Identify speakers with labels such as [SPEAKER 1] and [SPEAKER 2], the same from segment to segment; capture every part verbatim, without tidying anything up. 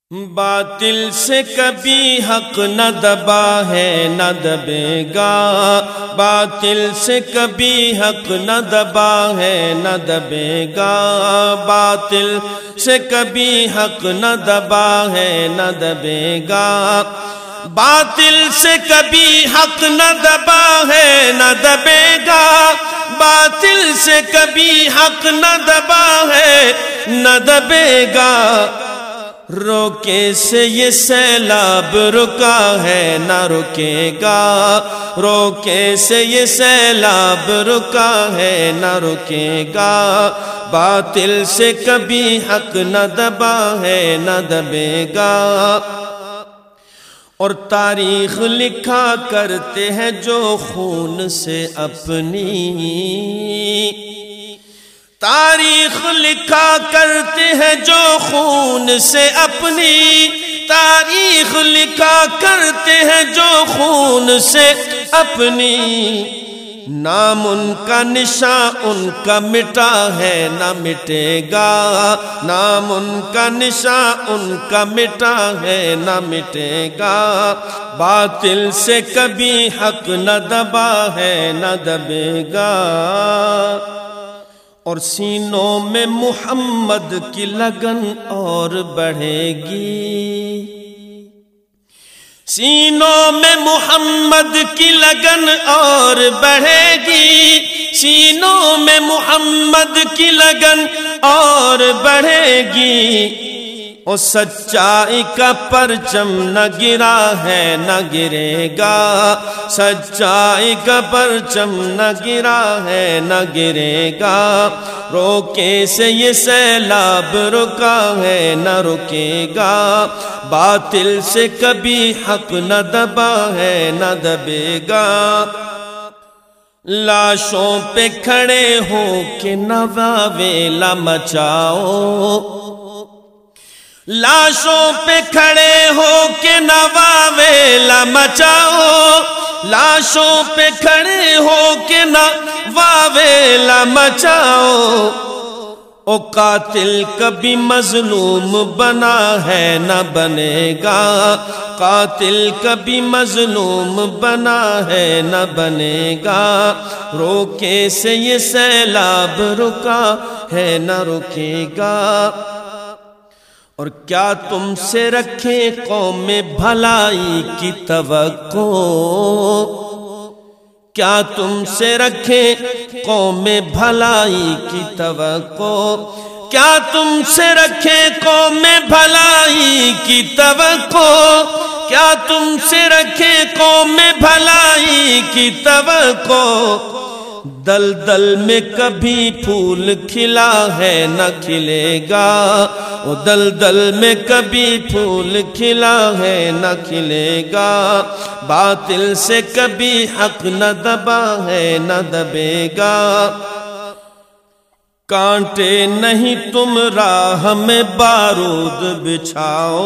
[SPEAKER 1] باطل سے کبھی حق نہ دبا ہے نہ دبے گا، باطل سے کبھی حق نہ دبا ہے نہ دبے گا، باطل سے کبھی حق نہ دبا ہے نہ دبے گا، باطل سے کبھی حق نہ دبا ہے نہ دبے گا، باطل سے کبھی حق نہ دبا ہے نہ دبے گا، روکے سے یہ سیلاب رکا ہے نہ رکے گا، روکے سے یہ سیلاب رکا ہے نہ رکے گا، باطل سے کبھی حق نہ دبا ہے نہ دبے گا، اور تاریخ لکھا کرتے ہیں جو خون سے اپنی، تاریخ لکھا کرتے ہیں جو خون سے اپنی، تاریخ لکھا کرتے ہیں جو خون سے اپنی، نام ان کا نشاں ان کا مٹا ہے نہ مٹے گا، نام ان کا نشاں ان کا مٹا ہے نہ مٹے گا، باطل سے کبھی حق نہ دبا ہے نہ دبے گا، اور سینوں میں محمد کی لگن اور بڑھے گی، سینوں میں محمد کی لگن اور بڑھے گی، سینوں میں محمد کی لگن اور بڑھے گی، اور سچائی کا پرچم نہ گرا ہے نہ گرے گا، سچائی کا پرچم نہ گرا ہے نہ گرے گا، روکے سے یہ سیلاب رکا ہے نہ رکے گا، باطل سے کبھی حق نہ دبا ہے نہ دبے گا، لاشوں پہ کھڑے ہو کے نہ واویلا مچاؤ، لاشوں پہ کھڑے ہو کے نہ واویلا مچاؤ، لاشوں پہ کھڑے ہو کے نہ واویلا مچاؤ، او قاتل کبھی مظلوم بنا ہے نہ بنے گا، قاتل کبھی مظلوم بنا ہے نہ بنے گا، روکے سے یہ سیلاب رکا ہے نہ رکے گا، اور کیا تم سے رکھے قوم بھلائی کی توقع، کیا تم سے رکھے قوم بھلائی کی توقع، کیا تم سے رکھے قوم بھلائی کی توقع، کیا تم سے رکھے قوم بھلائی کی توقع، دل دل میں کبھی پھول کھلا ہے نہ کھلے گا، وہ دل دل میں کبھی پھول کھلا ہے نہ کھلے گا، باطل سے کبھی حق نہ دبا ہے نہ دبے گا، کانٹے نہیں تم راہ میں بارود بچھاؤ،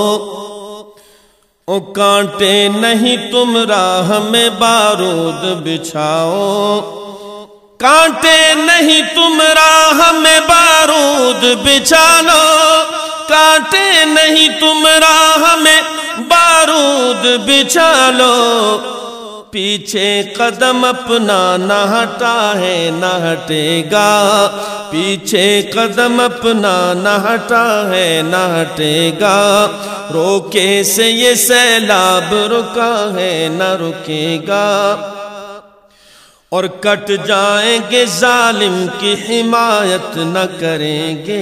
[SPEAKER 1] او کانٹے نہیں تم راہ میں بارود بچھاؤ، کانٹے نہیں تم راہ میں بارود بچھا لو، کانٹے نہیں تم راہ میں بارود بچھا لو، پیچھے قدم اپنا نہ ہٹا ہے نہ ہٹے گا، پیچھے قدم اپنا نہ ہٹا ہے نہ ہٹے گا، روکے سے یہ سیلاب رکا ہے نہ رکے گا، اور کٹ جائیں گے ظالم کی حمایت نہ کریں گے،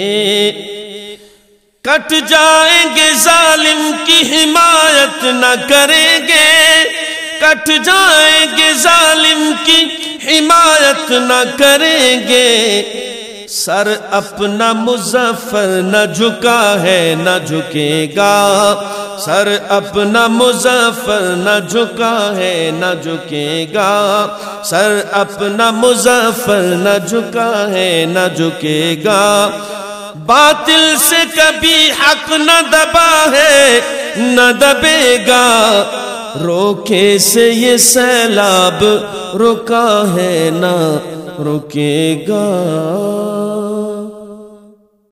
[SPEAKER 1] کٹ جائیں گے ظالم کی حمایت نہ کریں گے، کٹ جائیں گے ظالم کی حمایت نہ کریں گے، سر اپنا مظفر نہ جھکا ہے نہ جھکے گا، سر اپنا مظفر نہ جھکا ہے نہ جھکے گا، سر اپنا مظفر نہ جھکا ہے نہ جھکے گا، باطل سے کبھی حق نہ دبا ہے نہ دبے گا، روکے سے یہ سیلاب رکا ہے نہ رکے گا۔